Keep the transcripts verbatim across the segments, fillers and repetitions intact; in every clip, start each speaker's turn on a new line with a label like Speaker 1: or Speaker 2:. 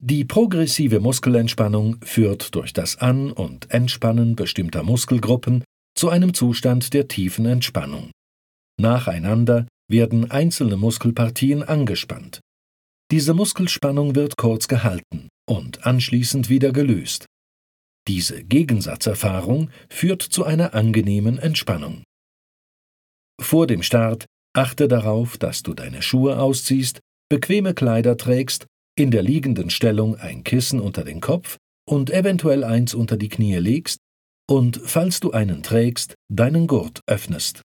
Speaker 1: Die progressive Muskelentspannung führt durch das An- und Entspannen bestimmter Muskelgruppen zu einem Zustand der tiefen Entspannung. Nacheinander werden einzelne Muskelpartien angespannt. Diese Muskelspannung wird kurz gehalten und anschließend wieder gelöst. Diese Gegensatzerfahrung führt zu einer angenehmen Entspannung. Vor dem Start achte darauf, dass du deine Schuhe ausziehst, bequeme Kleider trägst, in der liegenden Stellung ein Kissen unter den Kopf und eventuell eins unter die Knie legst und, falls du einen trägst, deinen Gurt öffnest.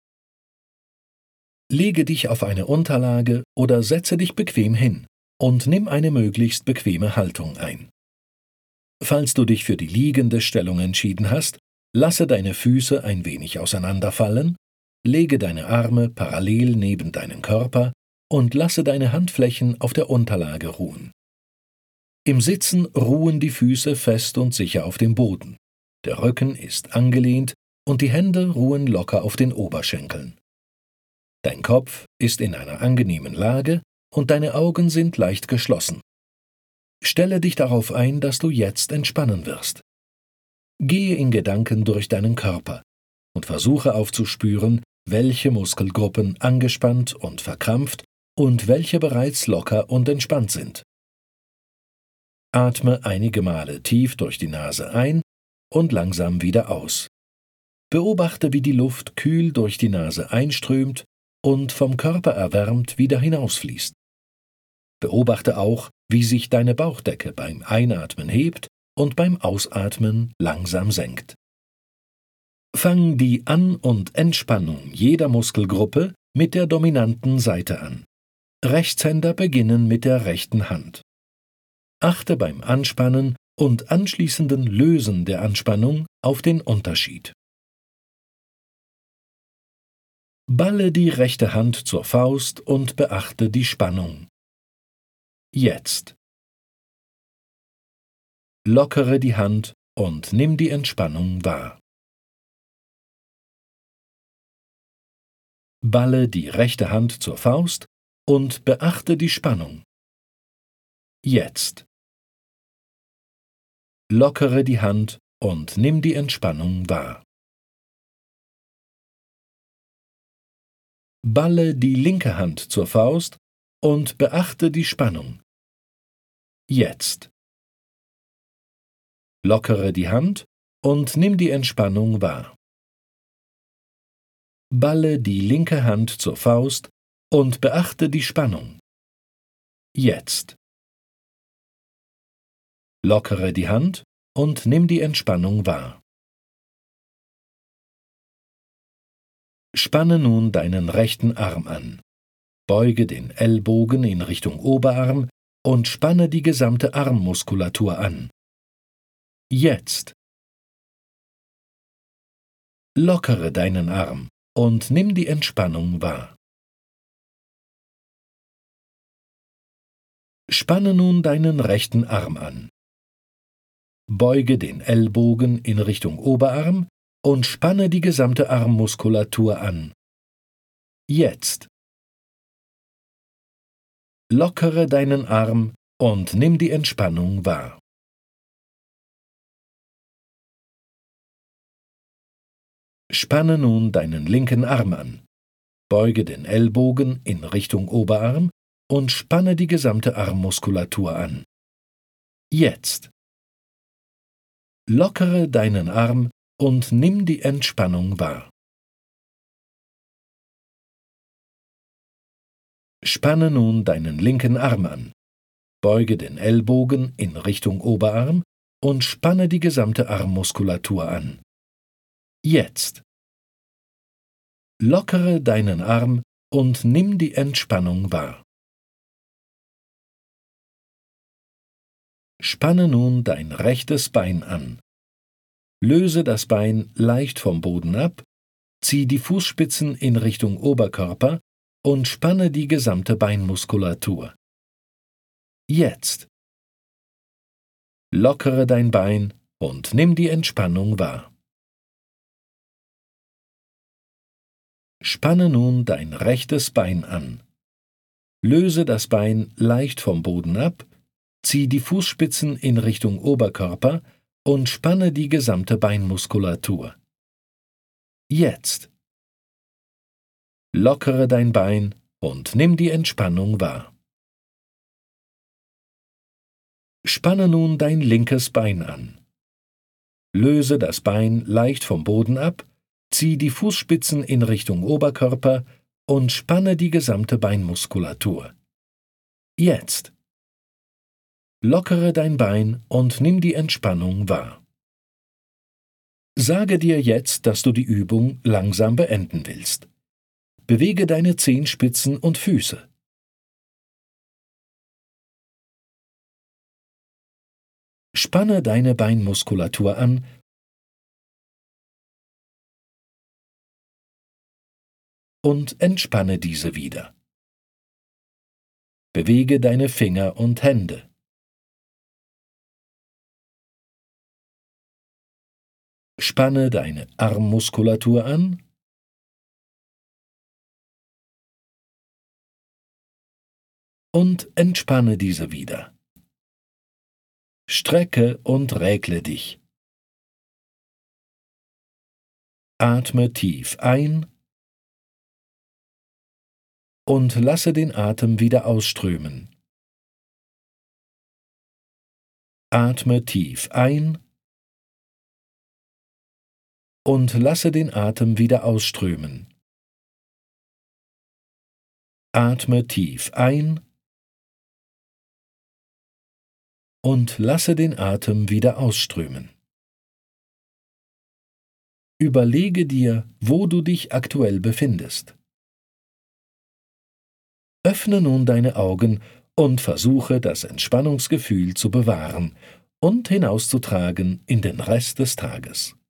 Speaker 1: Lege dich auf eine Unterlage oder setze dich bequem hin und nimm eine möglichst bequeme Haltung ein. Falls du dich für die liegende Stellung entschieden hast, lasse deine Füße ein wenig auseinanderfallen, lege deine Arme parallel neben deinen Körper und lasse deine Handflächen auf der Unterlage ruhen. Im Sitzen ruhen die Füße fest und sicher auf dem Boden. Der Rücken ist angelehnt und die Hände ruhen locker auf den Oberschenkeln. Dein Kopf ist in einer angenehmen Lage und deine Augen sind leicht geschlossen. Stelle dich darauf ein, dass du jetzt entspannen wirst. Gehe in Gedanken durch deinen Körper und versuche aufzuspüren, welche Muskelgruppen angespannt und verkrampft und welche bereits locker und entspannt sind. Atme einige Male tief durch die Nase ein und langsam wieder aus. Beobachte, wie die Luft kühl durch die Nase einströmt und vom Körper erwärmt wieder hinausfließt. Beobachte auch, wie sich deine Bauchdecke beim Einatmen hebt und beim Ausatmen langsam senkt. Fang die An- und Entspannung jeder Muskelgruppe mit der dominanten Seite an. Rechtshänder beginnen mit der rechten Hand. Achte beim Anspannen und anschließenden Lösen der Anspannung auf den Unterschied. Balle die rechte Hand zur Faust und beachte die Spannung. Jetzt. Lockere die Hand und nimm die Entspannung wahr. Balle die rechte Hand zur Faust und beachte die Spannung. Jetzt. Lockere die Hand und nimm die Entspannung wahr. Balle die linke Hand zur Faust und beachte die Spannung. Jetzt. Lockere die Hand und nimm die Entspannung wahr. Balle die linke Hand zur Faust und beachte die Spannung. Jetzt. Lockere die Hand und nimm die Entspannung wahr. Spanne nun deinen rechten Arm an. Beuge den Ellbogen in Richtung Oberarm und spanne die gesamte Armmuskulatur an. Jetzt. Lockere deinen Arm und nimm die Entspannung wahr. Spanne nun deinen rechten Arm an. Beuge den Ellbogen in Richtung Oberarm und spanne die gesamte Armmuskulatur an. Jetzt. Lockere deinen Arm und nimm die Entspannung wahr. Spanne nun deinen linken Arm an. Beuge den Ellbogen in Richtung Oberarm und spanne die gesamte Armmuskulatur an. Jetzt. Lockere deinen Arm und nimm die Entspannung wahr. Spanne nun deinen linken Arm an. Beuge den Ellbogen in Richtung Oberarm und spanne die gesamte Armmuskulatur an. Jetzt. Lockere deinen Arm und nimm die Entspannung wahr. Spanne nun dein rechtes Bein an. Löse das Bein leicht vom Boden ab, zieh die Fußspitzen in Richtung Oberkörper und spanne die gesamte Beinmuskulatur. Jetzt. Lockere dein Bein und nimm die Entspannung wahr. Spanne nun dein rechtes Bein an. Löse das Bein leicht vom Boden ab, Zieh die Fußspitzen in Richtung Oberkörper und spanne die gesamte Beinmuskulatur. Jetzt. Lockere dein Bein und nimm die Entspannung wahr. Spanne nun dein linkes Bein an. Löse das Bein leicht vom Boden ab, zieh die Fußspitzen in Richtung Oberkörper und spanne die gesamte Beinmuskulatur. Jetzt. Lockere dein Bein und nimm die Entspannung wahr. Sage dir jetzt, dass du die Übung langsam beenden willst. Bewege deine Zehenspitzen und Füße. Spanne deine Beinmuskulatur an und entspanne diese wieder. Bewege deine Finger und Hände. Spanne deine Armmuskulatur an und entspanne diese wieder. Strecke und räkle dich. Atme tief ein und lasse den Atem wieder ausströmen. Atme tief ein und lasse den Atem wieder ausströmen. Atme tief ein und lasse den Atem wieder ausströmen. Überlege dir, wo du dich aktuell befindest. Öffne nun deine Augen und versuche, das Entspannungsgefühl zu bewahren und hinauszutragen in den Rest des Tages.